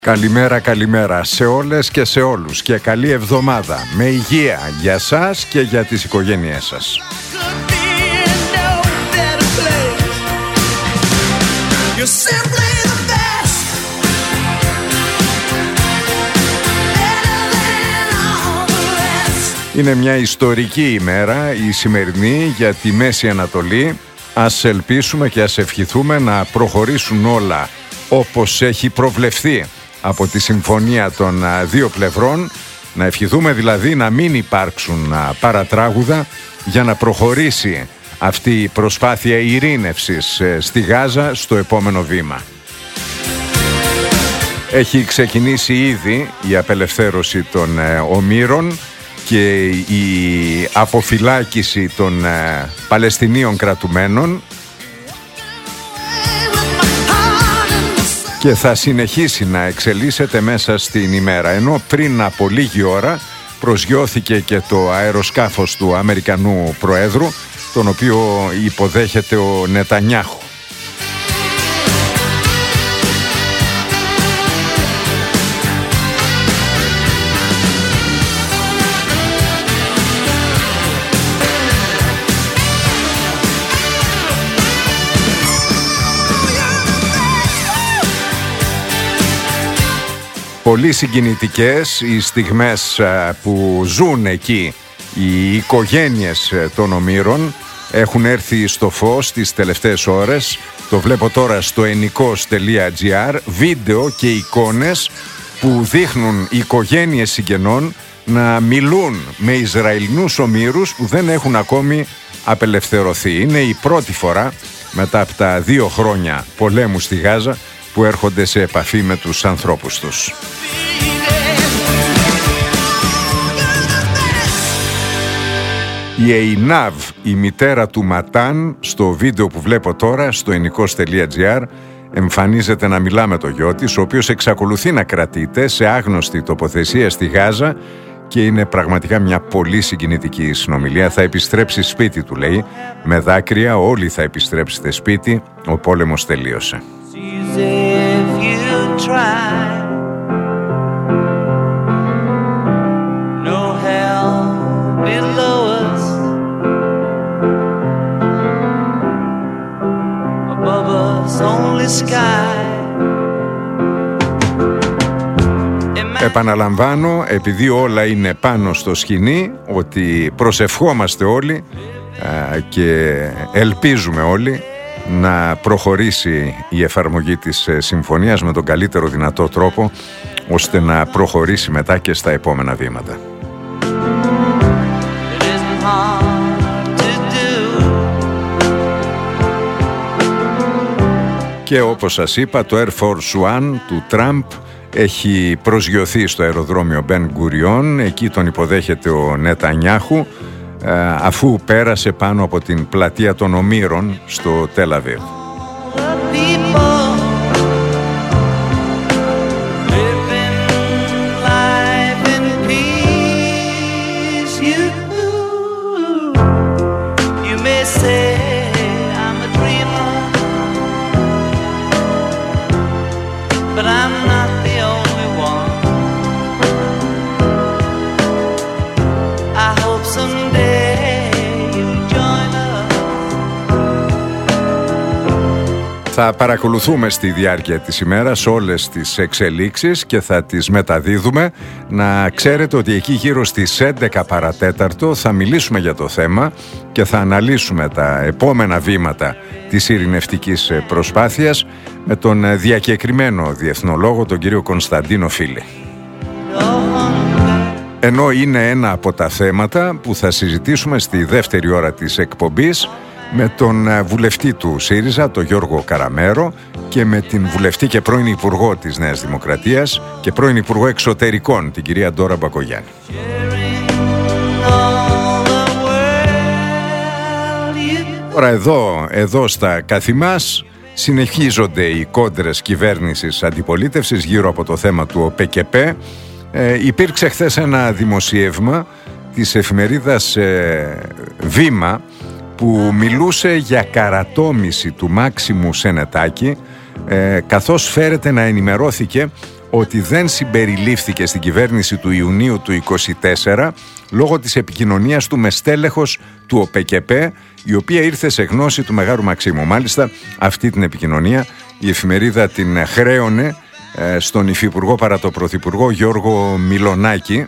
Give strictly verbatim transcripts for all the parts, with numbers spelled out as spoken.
Καλημέρα, καλημέρα σε όλες και σε όλους και καλή εβδομάδα με υγεία για σας και για τις οικογένειές σας. Είναι μια ιστορική ημέρα η σημερινή για τη Μέση Ανατολή. Ας ελπίσουμε και ας ευχηθούμε να προχωρήσουν όλα όπως έχει προβλεφθεί από τη συμφωνία των δύο πλευρών, να ευχηθούμε δηλαδή να μην υπάρξουν παρατράγουδα για να προχωρήσει αυτή η προσπάθεια ειρήνευσης στη Γάζα στο επόμενο βήμα. Έχει ξεκινήσει ήδη η απελευθέρωση των ομήρων και η αποφυλάκηση των Παλαιστινίων κρατουμένων και θα συνεχίσει να εξελίσσεται μέσα στην ημέρα. Ενώ πριν από λίγη ώρα προσγειώθηκε και το αεροσκάφος του Αμερικανού Προέδρου, τον οποίο υποδέχεται ο Νετανιάχου. Πολύ συγκινητικές οι στιγμές που ζουν εκεί οι οικογένειες των ομήρων. Έχουν έρθει στο φως τις τελευταίες ώρες. Το βλέπω τώρα στο ενικός τελεία τζι άρ. Βίντεο και εικόνες που δείχνουν οικογένειες συγγενών να μιλούν με Ισραηλινούς ομήρους που δεν έχουν ακόμη απελευθερωθεί. Είναι η πρώτη φορά μετά από τα δύο χρόνια πολέμου στη Γάζα που έρχονται σε επαφή με τους ανθρώπους τους. Η Εινάβ, η μητέρα του Ματάν, στο βίντεο που βλέπω τώρα στο ενικός τελεία τζι άρ, εμφανίζεται να μιλά με το γιο της, ο οποίος εξακολουθεί να κρατείται σε άγνωστη τοποθεσία στη Γάζα και είναι πραγματικά μια πολύ συγκινητική συνομιλία. Θα επιστρέψει σπίτι του, λέει, με δάκρυα, όλοι θα επιστρέψετε σπίτι, ο πόλεμος τελείωσε. If you try, no hell below us, above us only sky. Επαναλαμβάνω, επειδή όλα είναι πάνω στο σκηνή, ότι προσευχόμαστε όλοι α, και ελπίζουμε όλοι να προχωρήσει η εφαρμογή της συμφωνίας με τον καλύτερο δυνατό τρόπο, ώστε να προχωρήσει μετά και στα επόμενα βήματα. Και όπως σας είπα, το Air Force One του Τραμπ έχει προσγειωθεί στο αεροδρόμιο Μπεν Γκουριόν. Εκεί τον υποδέχεται ο Νετανιάχου, αφού πέρασε πάνω από την πλατεία των Ομήρων στο Τελ Αβίβ. Θα παρακολουθούμε στη διάρκεια της ημέρας όλες τις εξελίξεις και θα τις μεταδίδουμε. Να ξέρετε ότι εκεί γύρω στις έντεκα παρατέταρτο θα μιλήσουμε για το θέμα και θα αναλύσουμε τα επόμενα βήματα της ειρηνευτικής προσπάθειας με τον διακεκριμένο διεθνολόγο, τον κύριο Κωνσταντίνο Φίλη. Ενώ είναι ένα από τα θέματα που θα συζητήσουμε στη δεύτερη ώρα της εκπομπής με τον βουλευτή του ΣΥΡΙΖΑ, τον Γιώργο Καραμέρο, και με την βουλευτή και πρώην Υπουργό της Νέας Δημοκρατίας και πρώην Υπουργό Εξωτερικών, την κυρία Ντόρα Μπακογιάννη. Τώρα εδώ, εδώ στα καθημάς συνεχίζονται οι κόντρες κυβέρνησης αντιπολίτευσης γύρω από το θέμα του ΟΠΕΚΕΠΕ. Ε, υπήρξε χθες ένα δημοσίευμα της εφημερίδας ε, Βήμα που μιλούσε για καρατόμηση του Μάξιμου Σενετάκη, ε, καθώς φέρεται να ενημερώθηκε ότι δεν συμπεριλήφθηκε στην κυβέρνηση του Ιουνίου του είκοσι τέσσερα λόγω της επικοινωνίας του με στέλεχος του ΟΠΕΚΕΠΕ, η οποία ήρθε σε γνώση του Μεγάρου Μαξίμου. Μάλιστα, αυτή την επικοινωνία η εφημερίδα την χρέωνε ε, στον υφυπουργό παρά το πρωθυπουργό Γιώργο Μιλονάκη.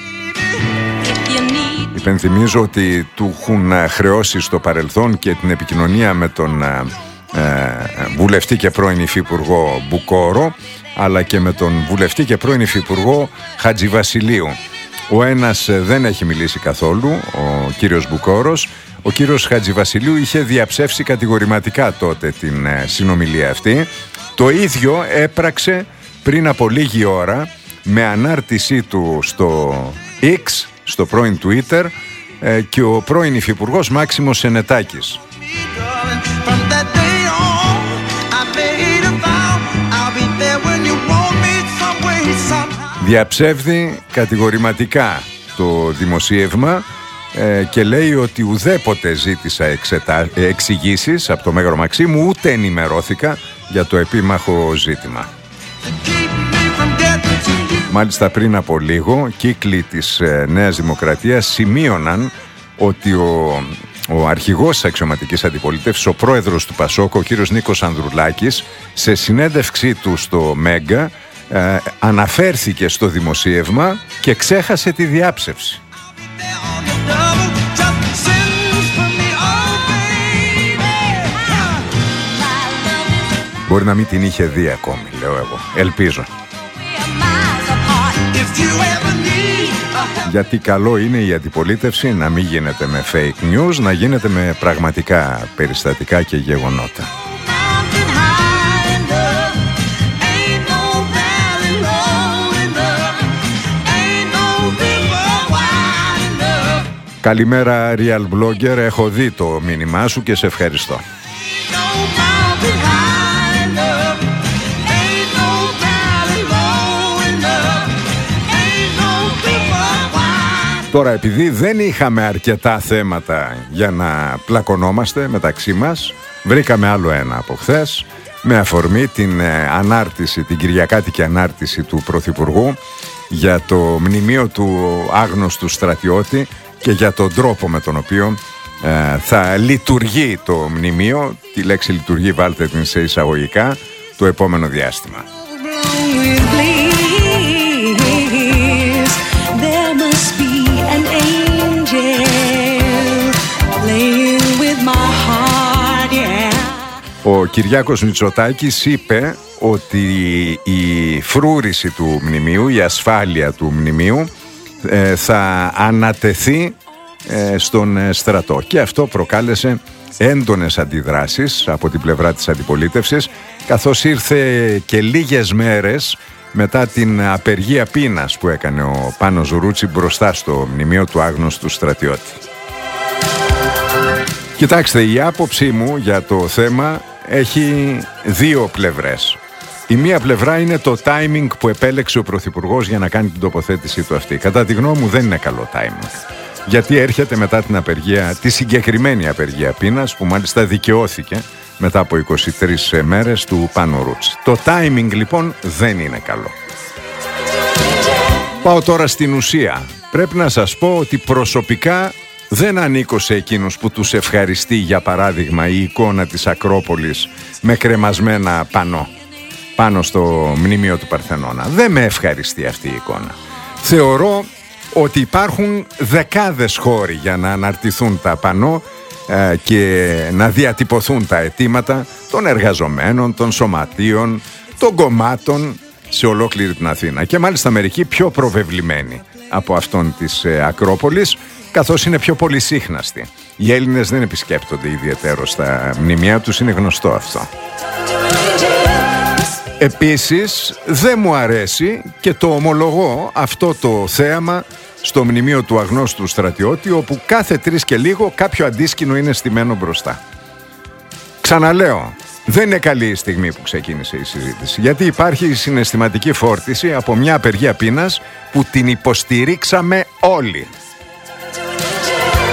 Υπενθυμίζω ότι του έχουν χρεώσει στο παρελθόν και την επικοινωνία με τον ε, ε, βουλευτή και πρώην υφυπουργό Μπουκόρο, αλλά και με τον βουλευτή και πρώην υφυπουργό Χατζηβασιλείου. Ο ένας δεν έχει μιλήσει καθόλου, ο κύριος Μπουκόρος. Ο κύριος Χατζηβασιλείου είχε διαψεύσει κατηγορηματικά τότε την συνομιλία αυτή. Το ίδιο έπραξε πριν από λίγη ώρα με ανάρτησή του στο X, στο πρώην Twitter, και ο πρώην υφυπουργός Μάξιμος Σενετάκης. Διαψεύδει κατηγορηματικά το δημοσίευμα ε, και λέει ότι ουδέποτε ζήτησα εξετα... εξηγήσεις από το Μέγαρο Μαξίμου, ούτε ενημερώθηκα για το επίμαχο ζήτημα. Μάλιστα πριν από λίγο, κύκλοι της ε, Νέας Δημοκρατίας σημείωναν ότι ο, ο αρχηγός της αξιωματικής αντιπολίτευσης, ο πρόεδρος του Πασόκ, ο κύριος Νίκος Ανδρουλάκης, σε συνέντευξή του στο Μέγκα, Ε, αναφέρθηκε στο δημοσίευμα και ξέχασε τη διάψευση. Μπορεί να μην την είχε δει ακόμη, λέω εγώ. Ελπίζω. Γιατί καλό είναι η αντιπολίτευση να μην γίνεται με fake news, να γίνεται με πραγματικά περιστατικά και γεγονότα. Καλημέρα Real Blogger, έχω δει το μήνυμά σου και σε ευχαριστώ. Τώρα, επειδή δεν είχαμε αρκετά θέματα για να πλακωνόμαστε μεταξύ μας, βρήκαμε άλλο ένα από χθες, με αφορμή την ανάρτηση, την κυριακάτικη ανάρτηση του Πρωθυπουργού για το μνημείο του άγνωστου στρατιώτη και για τον τρόπο με τον οποίο ε, θα λειτουργεί το μνημείο. Τη λέξη λειτουργεί βάλτε την σε εισαγωγικά, το επόμενο διάστημα. Ο Κυριάκος Μητσοτάκης είπε ότι η φρούρηση του μνημείου, η ασφάλεια του μνημείου ε, θα ανατεθεί ε, στον στρατό, και αυτό προκάλεσε έντονες αντιδράσεις από την πλευρά της αντιπολίτευσης, καθώς ήρθε και λίγες μέρες μετά την απεργία πείνας που έκανε ο Πάνος Ρούτσι μπροστά στο μνημείο του άγνωστου στρατιώτη. Κοιτάξτε, η άποψή μου για το θέμα έχει δύο πλευρές. Η μία πλευρά είναι το timing που επέλεξε ο Πρωθυπουργός για να κάνει την τοποθέτησή του αυτή. Κατά τη γνώμη μου δεν είναι καλό timing, γιατί έρχεται μετά την απεργία, τη συγκεκριμένη απεργία πείνας, που μάλιστα δικαιώθηκε μετά από είκοσι τρεις μέρες του Πάνου Ρούτσι. Το timing λοιπόν δεν είναι καλό. Πάω τώρα στην ουσία. Πρέπει να σας πω ότι προσωπικά δεν ανήκω σε εκείνους που τους ευχαριστεί, για παράδειγμα, η εικόνα της Ακρόπολης με κρεμασμένα πανό πάνω στο μνημείο του Παρθενώνα. Δεν με ευχαριστεί αυτή η εικόνα. Θεωρώ ότι υπάρχουν δεκάδες χώροι για να αναρτηθούν τα πανό ε, και να διατυπωθούν τα αιτήματα των εργαζομένων, των σωματείων, των κομμάτων σε ολόκληρη την Αθήνα, και μάλιστα μερικοί πιο προβεβλημένοι από αυτόν της ε, Ακρόπολης, καθώς είναι πιο πολυσύχναστοι. Οι Έλληνες δεν επισκέπτονται ιδιαίτερο στα μνημεία τους, είναι γνωστό αυτό. Επίσης, δεν μου αρέσει, και το ομολογώ, αυτό το θέαμα στο μνημείο του αγνώστου στρατιώτη, όπου κάθε τρεις και λίγο κάποιο αντίσκηνο είναι στημένο μπροστά. Ξαναλέω, δεν είναι καλή η στιγμή που ξεκίνησε η συζήτηση, γιατί υπάρχει συναισθηματική φόρτιση από μια απεργία πείνας που την υποστηρίξαμε όλοι.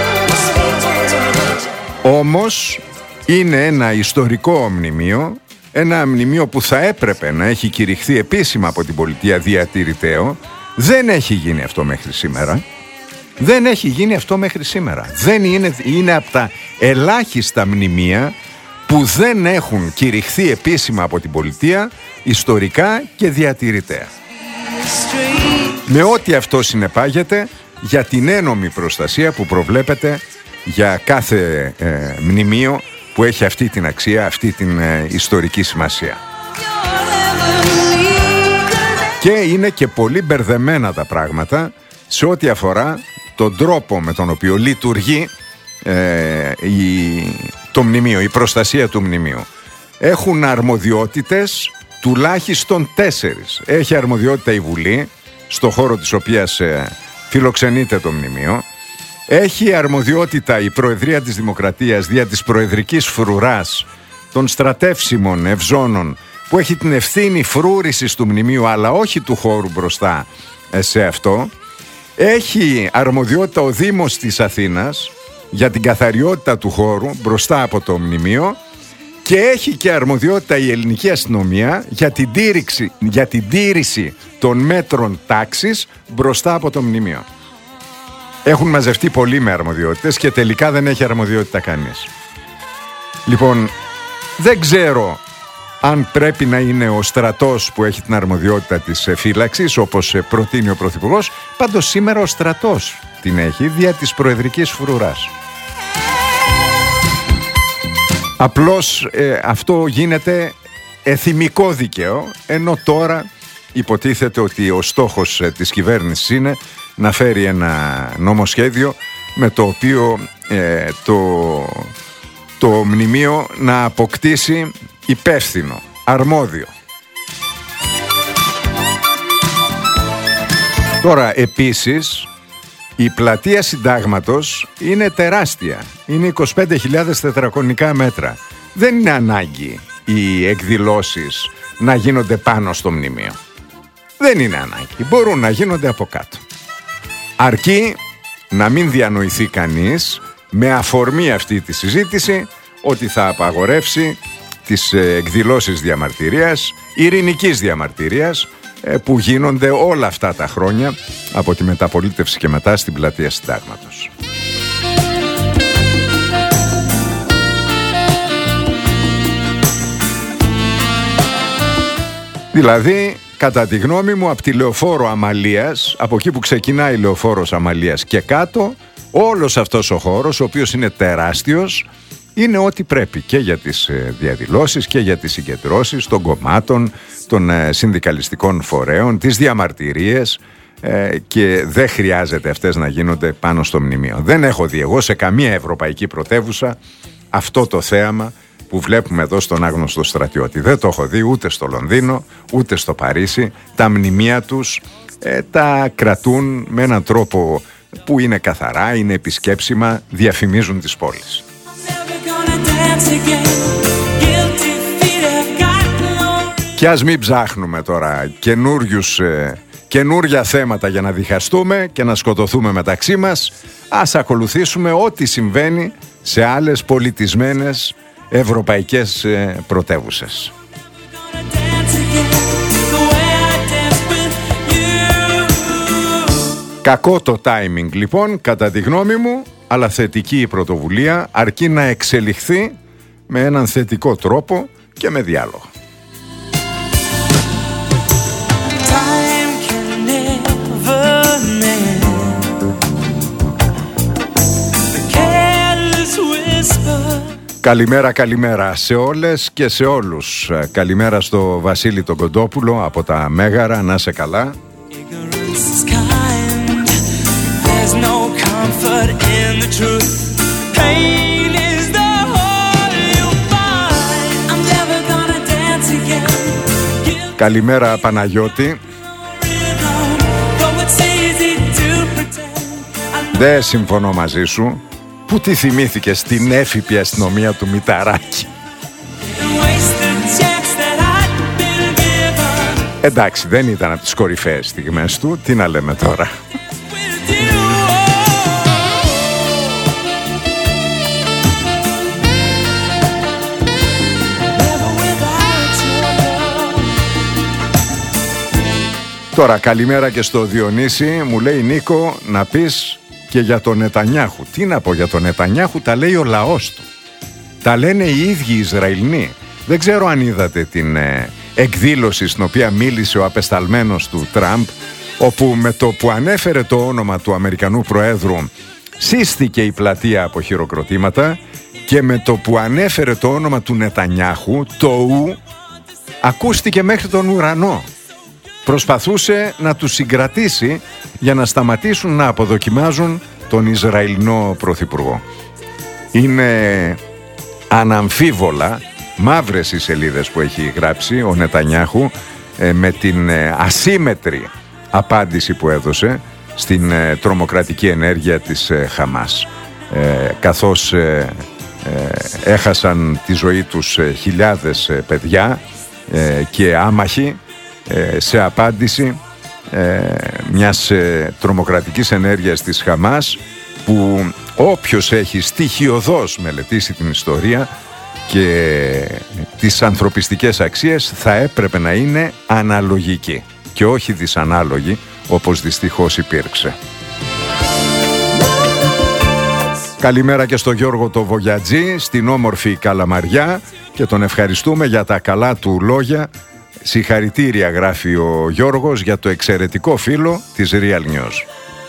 Όμως είναι ένα ιστορικό μνημείο, ένα μνημείο που θα έπρεπε να έχει κηρυχθεί επίσημα από την πολιτεία διατηρηταίο. Δεν έχει γίνει αυτό μέχρι σήμερα. Δεν έχει γίνει αυτό μέχρι σήμερα. Δεν είναι, είναι από τα ελάχιστα μνημεία που δεν έχουν κηρυχθεί επίσημα από την πολιτεία, ιστορικά και διατηρηταία. Με ό,τι αυτό συνεπάγεται για την ένομη προστασία που προβλέπεται για κάθε ε, μνημείο που έχει αυτή την αξία, αυτή την ε, ιστορική σημασία. Και είναι και πολύ μπερδεμένα τα πράγματα σε ό,τι αφορά τον τρόπο με τον οποίο λειτουργεί ε, η, το μνημείο, η προστασία του μνημείου. Έχουν αρμοδιότητες τουλάχιστον τέσσερις. Έχει αρμοδιότητα η Βουλή, στο χώρο της οποίας ε, φιλοξενείται το μνημείο. Έχει αρμοδιότητα η Προεδρία της Δημοκρατίας δια της προεδρικής φρουράς των στρατεύσιμων ευζώνων, που έχει την ευθύνη φρούρησης του μνημείου αλλά όχι του χώρου μπροστά σε αυτό. Έχει αρμοδιότητα ο Δήμος της Αθήνας για την καθαριότητα του χώρου μπροστά από το μνημείο και έχει και αρμοδιότητα η ελληνική αστυνομία για την τήρηση, για την τήρηση των μέτρων τάξης μπροστά από το μνημείο. Έχουν μαζευτεί πολλοί με αρμοδιότητες και τελικά δεν έχει αρμοδιότητα κανείς. Λοιπόν, δεν ξέρω αν πρέπει να είναι ο στρατός που έχει την αρμοδιότητα της φύλαξης, όπως προτείνει ο Πρωθυπουργός. Πάντως σήμερα ο στρατός την έχει δια της προεδρικής φρουράς. Απλώς ε, αυτό γίνεται εθιμικό δίκαιο, ενώ τώρα υποτίθεται ότι ο στόχος ε, της κυβέρνησης είναι να φέρει ένα νομοσχέδιο με το οποίο ε, το, το μνημείο να αποκτήσει υπεύθυνο, αρμόδιο. Τώρα επίσης η πλατεία Συντάγματος είναι τεράστια. Είναι είκοσι πέντε χιλιάδες τετραγωνικά μέτρα. Δεν είναι ανάγκη οι εκδηλώσεις να γίνονται πάνω στο μνημείο. Δεν είναι ανάγκη. Μπορούν να γίνονται από κάτω. Αρκεί να μην διανοηθεί κανείς με αφορμή αυτή τη συζήτηση ότι θα απαγορεύσει τις εκδηλώσεις διαμαρτυρίας, ειρηνικής διαμαρτυρίας, που γίνονται όλα αυτά τα χρόνια από τη μεταπολίτευση και μετά στην πλατεία Συντάγματος. Δηλαδή, κατά τη γνώμη μου, από τη Λεωφόρο Αμαλίας, από εκεί που ξεκινάει η Λεωφόρος Αμαλίας και κάτω, όλος αυτός ο χώρος, ο οποίος είναι τεράστιος, είναι ό,τι πρέπει και για τις διαδηλώσεις και για τις συγκεντρώσεις των κομμάτων, των συνδικαλιστικών φορέων, τις διαμαρτυρίες, και δεν χρειάζεται αυτές να γίνονται πάνω στο μνημείο. Δεν έχω δει εγώ σε καμία ευρωπαϊκή πρωτεύουσα αυτό το θέαμα που βλέπουμε εδώ στον άγνωστο στρατιώτη. Δεν το έχω δει ούτε στο Λονδίνο ούτε στο Παρίσι. Τα μνημεία τους ε, τα κρατούν με έναν τρόπο που είναι καθαρά, είναι επισκέψιμα, διαφημίζουν τις πόλεις. Και ας μην ψάχνουμε τώρα καινούριους, ε, καινούρια θέματα για να διχαστούμε και να σκοτωθούμε μεταξύ μας. Ας ακολουθήσουμε ό,τι συμβαίνει σε άλλες πολιτισμένες ευρωπαϊκές ε, πρωτεύουσες. Κακό το timing λοιπόν, κατά τη γνώμη μου, αλλά θετική η πρωτοβουλία, αρκεί να εξελιχθεί με έναν θετικό τρόπο και με διάλογο. Καλημέρα, καλημέρα σε όλες και σε όλους. Καλημέρα στο Βασίλη τον Κοντόπουλο από τα Μέγαρα, να σε καλά. Καλημέρα Παναγιώτη. Δεν συμφωνώ μαζί σου. Πού τη θυμήθηκες την έφυπη αστυνομία του Μηταράκη? Εντάξει, δεν ήταν από τις κορυφαίες στιγμές του. Τι να λέμε τώρα. Τώρα καλημέρα και στο Διονύση. Μου λέει Νίκο να πεις και για τον Νετανιάχου. Τι να πω για τον Νετανιάχου, τα λέει ο λαός του. Τα λένε οι ίδιοι οι Ισραηλοί. Δεν ξέρω αν είδατε την ε, εκδήλωση στην οποία μίλησε ο απεσταλμένος του Τραμπ, όπου με το που ανέφερε το όνομα του Αμερικανού Προέδρου σύστηκε η πλατεία από χειροκροτήματα, και με το που ανέφερε το όνομα του Νετανιάχου, το ου ακούστηκε μέχρι τον ουρανό. Προσπαθούσε να τους συγκρατήσει για να σταματήσουν να αποδοκιμάζουν τον Ισραηλινό Πρωθυπουργό. Είναι αναμφίβολα μαύρες οι σελίδες που έχει γράψει ο Νετανιάχου ε, με την ε, ασύμετρη απάντηση που έδωσε στην ε, τρομοκρατική ενέργεια της ε, Χαμάς. Ε, καθώς ε, ε, έχασαν τη ζωή τους ε, χιλιάδες ε, παιδιά ε, και άμαχοι ε, σε απάντηση ε, μιας ε, τρομοκρατικής ενέργειας της Χαμάς, που όποιος έχει στοιχειωδώς μελετήσει την ιστορία και τις ανθρωπιστικές αξίες θα έπρεπε να είναι αναλογική και όχι δυσανάλογη, όπως δυστυχώς υπήρξε. Καλημέρα και στο Γιώργο το Βογιατζή στην όμορφη Καλαμαριά, και τον ευχαριστούμε για τα καλά του λόγια. Συγχαρητήρια, γράφει ο Γιώργος, για το εξαιρετικό φύλλο της Real News.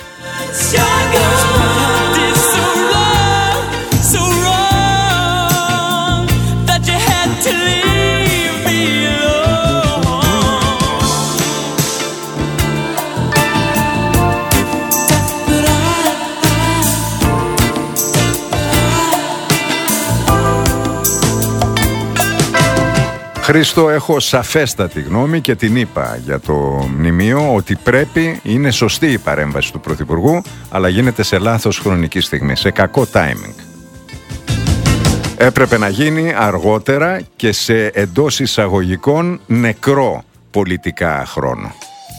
Χρήστο, έχω σαφέστατη γνώμη και την είπα για το μνημείο, ότι πρέπει, είναι σωστή η παρέμβαση του Πρωθυπουργού, αλλά γίνεται σε λάθος χρονική στιγμή, σε κακό timing. Έπρεπε να γίνει αργότερα και σε εντός εισαγωγικών νεκρό πολιτικά χρόνο.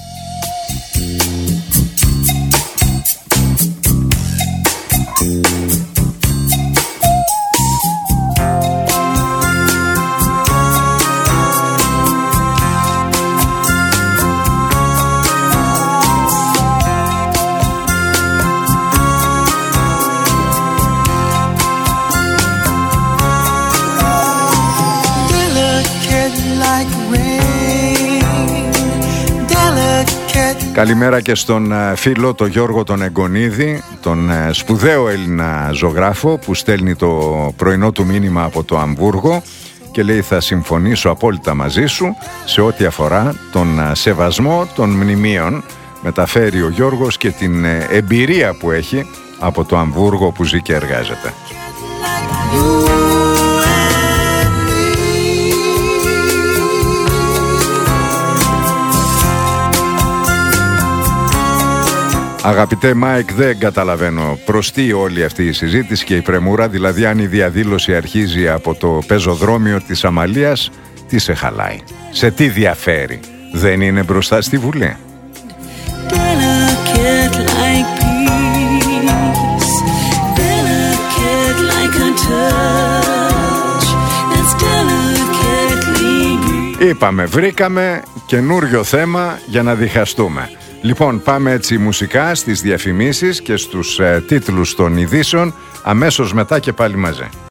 Καλημέρα και στον φίλο τον Γιώργο τον Εγκονίδη, τον σπουδαίο Έλληνα ζωγράφο, που στέλνει το πρωινό του μήνυμα από το Αμβούργο και λέει: θα συμφωνήσω απόλυτα μαζί σου σε ό,τι αφορά τον σεβασμό των μνημείων. Μεταφέρει ο Γιώργος και την εμπειρία που έχει από το Αμβούργο που ζει και εργάζεται. Αγαπητέ Μάικ, δεν καταλαβαίνω προς τι όλη αυτή η συζήτηση και η πρεμούρα, δηλαδή αν η διαδήλωση αρχίζει από το πεζοδρόμιο της Αμαλίας, τι σε χαλάει, σε τι διαφέρει, δεν είναι μπροστά στη Βουλή? Είπαμε, βρήκαμε καινούριο θέμα για να διχαστούμε. Λοιπόν, πάμε έτσι μουσικά στις διαφημίσεις και στους ε, τίτλους των ειδήσεων, αμέσως μετά και πάλι μαζί.